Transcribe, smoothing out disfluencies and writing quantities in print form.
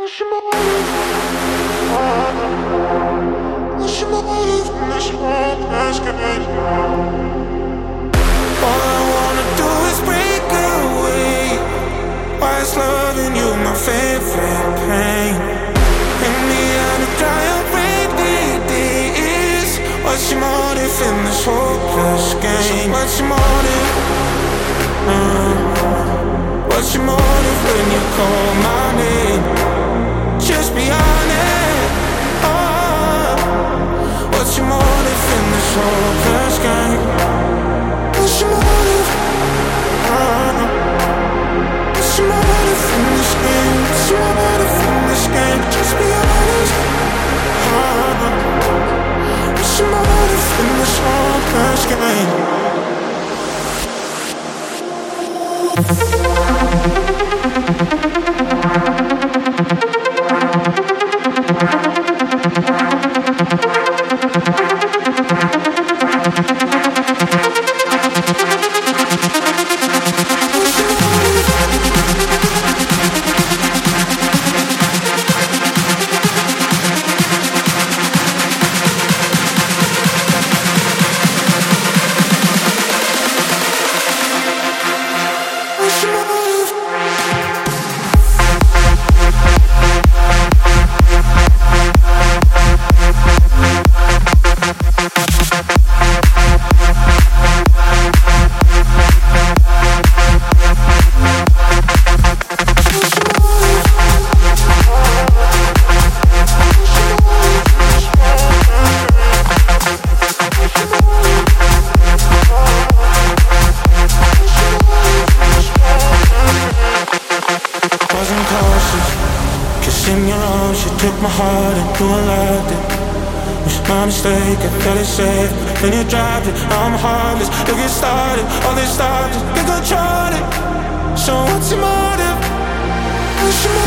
What's your motive in this hopeless game? All I wanna do is break away. Why is loving you my favorite pain? Hang me out to dry up rainy days. What's your motive in this hopeless game? What's your motive? What's your motive when you call my name? Just be honest. What's your motive in this hopeless game? What's your motive? What's your motive in this game? What's your motive in this game? Just be honest. What's your motive in this hopeless game? Then you dropped it, I'm heartless. Look, get started, all this started, get control it. So what's your motive? What's your